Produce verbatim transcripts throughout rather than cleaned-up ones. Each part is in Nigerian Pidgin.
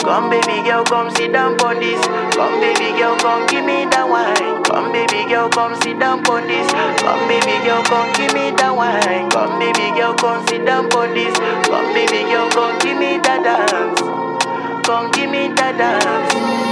Come baby girl, come sit down on this. Come baby girl, come give me that wine. Come baby girl, come sit down on this. Come baby girl, come give me that wine. Come baby girl, come sit down on this. Come baby girl, come give me that dance. Come give me that dance.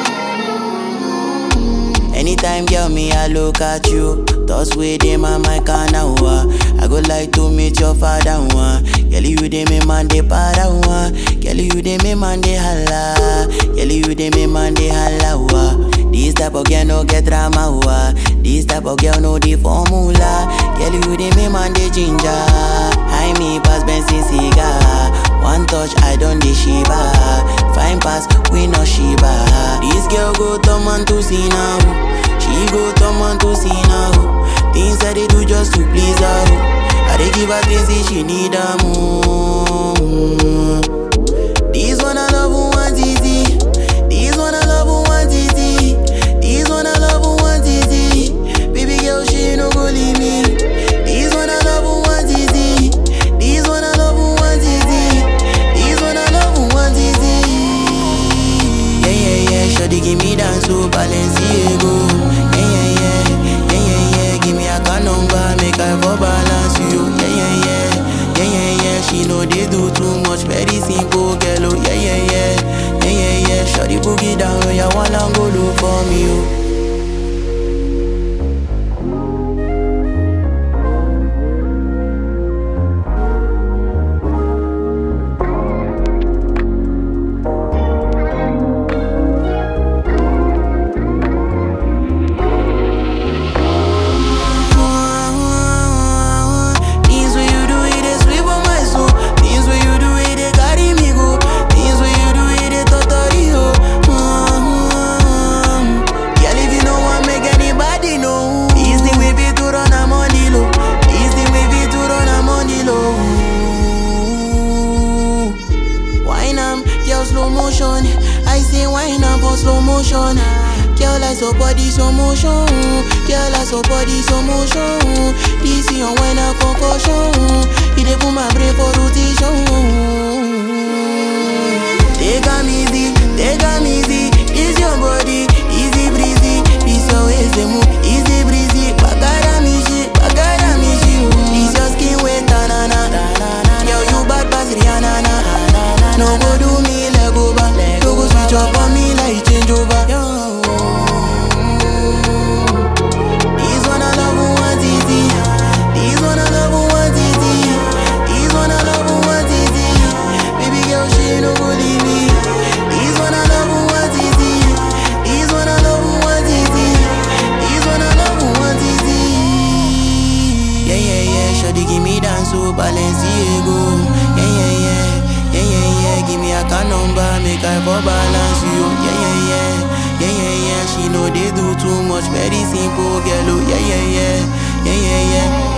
Anytime, girl, me, I look at you. Thoughts with them and my canna wa. I go like to meet your father one. Girl, you dey me man dey para one. Girl, you dey me man dey holla. Girl, you dey me man dey holla wa. This type of girl no get drama wa. This type of girl no the formula. Girl, you dey me man dey ginger. High me pass Benson cigar. One touch, I don't dey shiba. Fine pass, we no shiba. This girl go turn man to see now. She go turn man to see now. Things that they do just to please her. I dey give her things if she need her more. This one I love who wants easy. This one I love who wants easy. This one I love who wants easy. Baby girl, she no go leave me. This one I love who wants easy. This one I love who wants easy. This one I love who wants easy. Yeah, yeah, yeah, shawty give me dance to Balenciaga. Yeah, yeah, yeah, yeah, yeah, yeah, give me a car number, make I for balance you. Yeah, yeah, yeah, yeah, yeah, yeah, she know they do too much, very simple girl. Oh, yeah, yeah, yeah, yeah, yeah, yeah, shawty boogie down, oh, yeah, wanna go look for me, oh. Slow motion, I say wine up for slow motion. Girl, I so body slow motion. Girl, I so body slow motion. This is your wine up concussion. You dey put my brain for rotation. Take a easy, take a easy. This your body, easy breezy. This your waist they move, easy breezy. Bagara mi shit, bagara mi shit. This your skin wet, na na na. Girl, you bad pass Rihanna na. No go do me leg over. No go switch up on me like change over. This one I love who wants easy. This one I love who wants easy. This one I love who wants easy. Baby girl, she no go leave me. This one I love who wants easy. This one I love who wants easy. This one I love who wants easy. Yeah, yeah, yeah, shawty give me dance to Balenciaga. Yeah, yeah, yeah. Yeah, yeah, yeah, give me a car number, make I for balance you. Yeah, yeah, yeah, yeah, yeah, yeah, she know they do too much, very simple girl. Oh, yeah, yeah, yeah, yeah, yeah, yeah.